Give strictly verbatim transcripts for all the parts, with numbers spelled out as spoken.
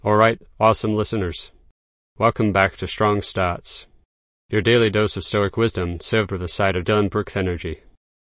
Alright, awesome listeners. Welcome back to Strong Starts, your daily dose of Stoic wisdom served with a side of Dylan Brooks energy.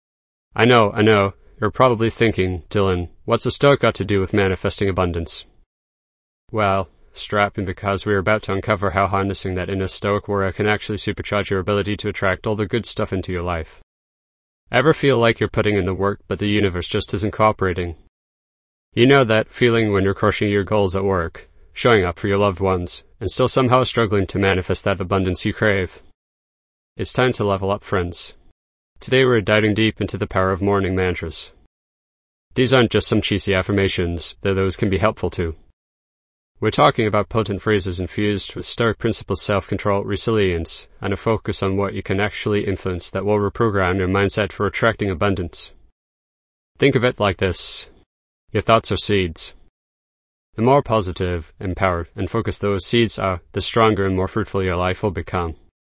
I know, I know, you're probably thinking, Dylan, what's a Stoic got to do with manifesting abundance? Well, strap in because we're about to uncover how harnessing that inner Stoic warrior can actually supercharge your ability to attract all the good stuff into your life. Ever feel like you're putting in the work but the universe just isn't cooperating? You know that feeling when you're crushing your goals at work, showing up for your loved ones, and still somehow struggling to manifest that abundance you crave? It's time to level up, friends. Today we're diving deep into the power of morning mantras. These aren't just some cheesy affirmations, though those can be helpful too. We're talking about potent phrases infused with Stoic principles, self-control, resilience, and a focus on what you can actually influence that will reprogram your mindset for attracting abundance. Think of it like this. Your thoughts are seeds. The more positive, empowered, and focused those seeds are, the stronger and more fruitful your life will become.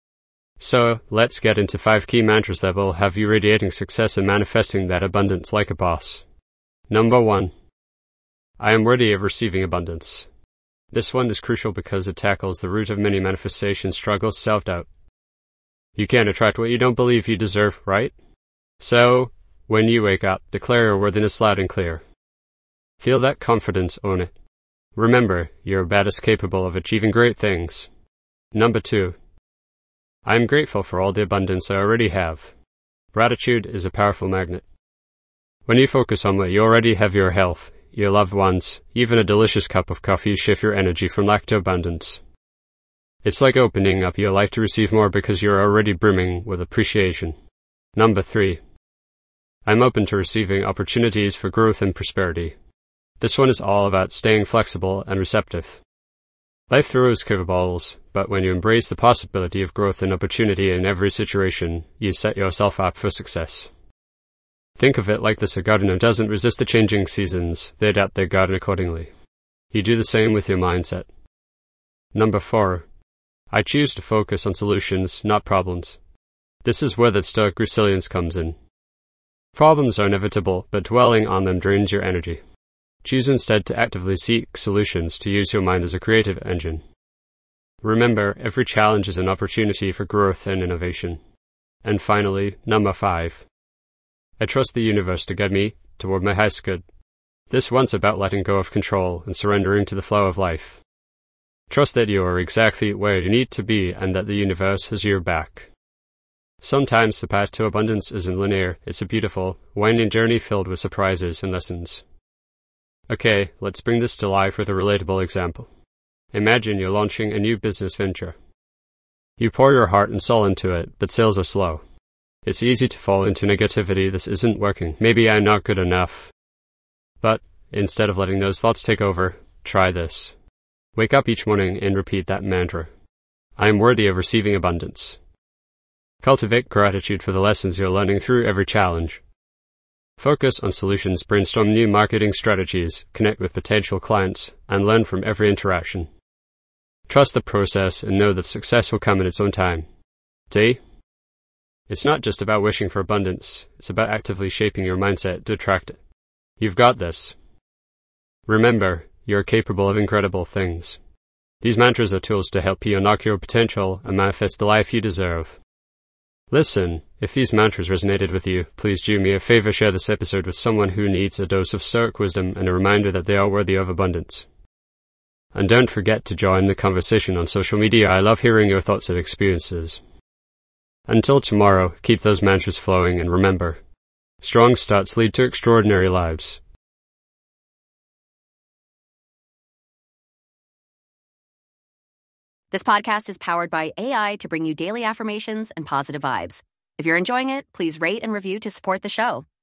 So, let's get into five key mantras that will have you radiating success and manifesting that abundance like a boss. Number one. I am worthy of receiving abundance. This one is crucial because it tackles the root of many manifestation struggles, self-doubt. You can't attract what you don't believe you deserve, right? So, when you wake up, declare your worthiness loud and clear. Feel that confidence, own it. Remember, you're badass capable of achieving great things. Number two. I am grateful for all the abundance I already have. Gratitude is a powerful magnet. When you focus on what you already have, your health, your loved ones, even a delicious cup of coffee, you shift your energy from lack to abundance. It's like opening up your life to receive more because you're already brimming with appreciation. Number three. I'm open to receiving opportunities for growth and prosperity. This one is all about staying flexible and receptive. Life throws curveballs, but when you embrace the possibility of growth and opportunity in every situation, you set yourself up for success. Think of it like this: a gardener doesn't resist the changing seasons, they adapt their garden accordingly. You do the same with your mindset. Number four. I choose to focus on solutions, not problems. This is where the Stoic resilience comes in. Problems are inevitable, but dwelling on them drains your energy. Choose instead to actively seek solutions, to use your mind as a creative engine. Remember, every challenge is an opportunity for growth and innovation. And finally, number five. I trust the universe to guide me toward my highest good. This one's about letting go of control and surrendering to the flow of life. Trust that you are exactly where you need to be and that the universe has your back. Sometimes the path to abundance isn't linear. It's a beautiful, winding journey filled with surprises and lessons. Okay, let's bring this to life with a relatable example. Imagine you're launching a new business venture. You pour your heart and soul into it, but sales are slow. It's easy to fall into negativity. This isn't working. Maybe I'm not good enough. But instead of letting those thoughts take over, try this. Wake up each morning and repeat that mantra. I am worthy of receiving abundance. Cultivate gratitude for the lessons you're learning through every challenge. Focus on solutions, brainstorm new marketing strategies, connect with potential clients, and learn from every interaction. Trust the process and know that success will come in its own time. See? It's not just about wishing for abundance, it's about actively shaping your mindset to attract it. You've got this. Remember, you're capable of incredible things. These mantras are tools to help you unlock your potential and manifest the life you deserve. Listen, if these mantras resonated with you, please do me a favor, share this episode with someone who needs a dose of Stoic wisdom and a reminder that they are worthy of abundance. And don't forget to join the conversation on social media. I love hearing your thoughts and experiences. Until tomorrow, keep those mantras flowing and remember, strong starts lead to extraordinary lives. This podcast is powered by A I to bring you daily affirmations and positive vibes. If you're enjoying it, please rate and review to support the show.